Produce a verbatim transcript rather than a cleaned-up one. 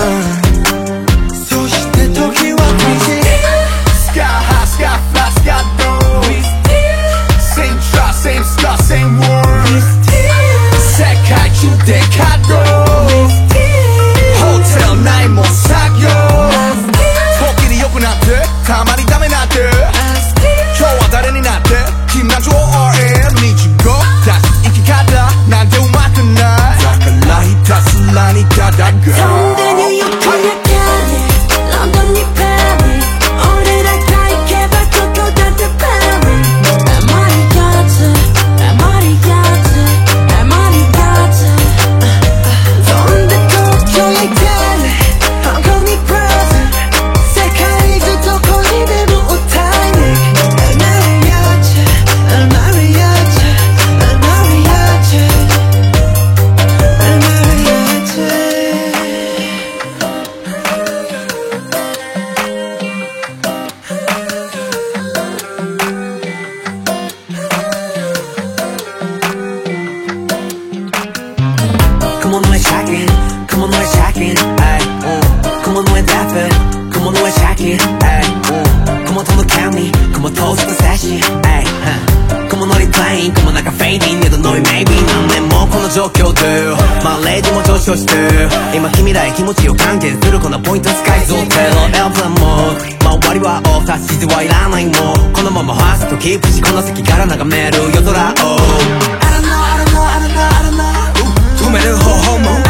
そして時は来てスカハスカフラスカド Same trust, same scar, same word 世界中で稼働ホテルないもん作業時に良くなってたまにダメなって今日は誰になって君ら オーアールエム にじごだし生き方なんてうまくないだからひたすらにただく飛んでニューヨークやカリロンドンにパリ俺らが行けばどこだってパリエマリガッツエマリガッツエマリガッツ飛んで東京やカリ香港にブラジル世界中どこにでも歌いにエマリガッツエマリガッツエマリガッツエマリガッツ Come on, we're shocking. Come on, we're shocking. Ay, mm. Come on, we're dapping. Come on, we're shocking. Ay, mm. Come on, don't look at me. Come on, toast the session. Ay, huh. Come on, 너리 playing. Come on, like a fading. 내도 너의 maybe. 난 내 몸この状況でまあレディも上昇して今君らへ気持ちを還元するこのポイントスカイゾーテロエアプランモード周りはオフ指示はいらないもうこのままファーストキープしこの席から眺める夜空を I don't know, I don't know, I don't know, I don't know 止める方法も